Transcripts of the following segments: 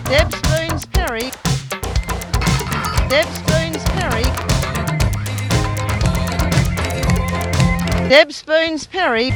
Deb Spoons Perry. Deb Spoons Perry. Deb Spoons Perry.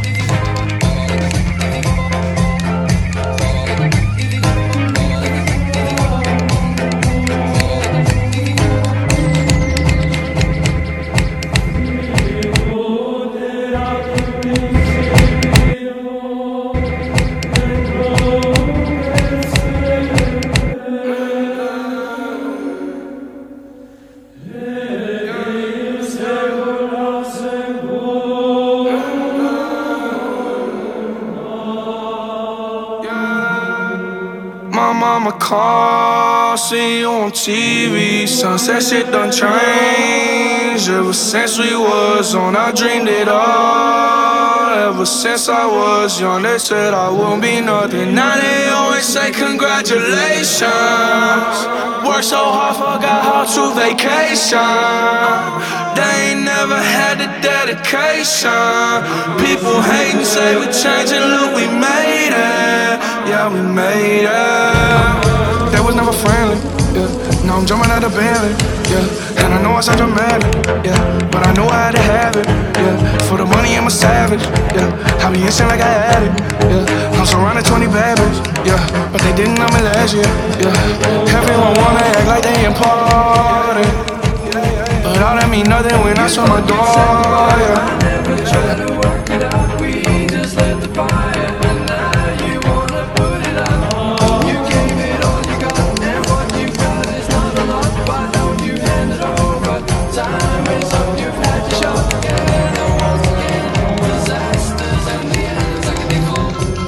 My mama called, see you on TV. Sunset shit done changed. Ever since we was on, I dreamed it all. Ever since I was young, they said I wouldn't be nothing. Now they always say congratulations. Worked so hard, forgot how to vacation. They ain't never had the dedication. People hate and say we changing, look, we made it. Yeah, we made it. They was never friendly, yeah. Now I'm jumping out of Bentley, yeah. And I know I sound dramatic, yeah. But I know I had to have it, yeah. For the money, I'm a savage, yeah. I be insane like I had it, yeah. I'm surrounded 20 bad bitches, yeah. But they didn't know me last year, yeah. Everyone wanna act like they important, but all that mean nothing when I saw my door, yeah. Never try to work it out, we just let the fire. And now you wanna put it out. You gave it all you got, and what you got is not a lot. Why don't you hand it over? Time is up, you've had your shot. Again and once again, disasters and the ends like a nickel.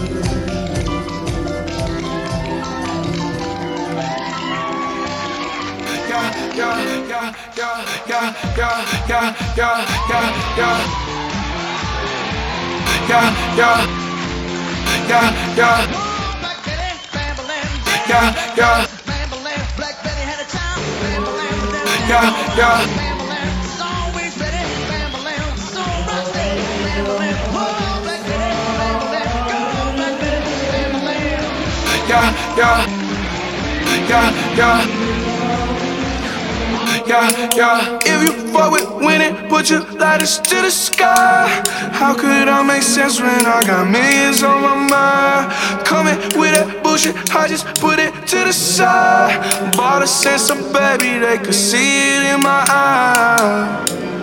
If you fuck with winning, put your lighters to the sky. How could I make sense when I got millions on my mind? Coming with that bullshit, I just put it to the side. Bought a sense of baby, they could see it in my eyes.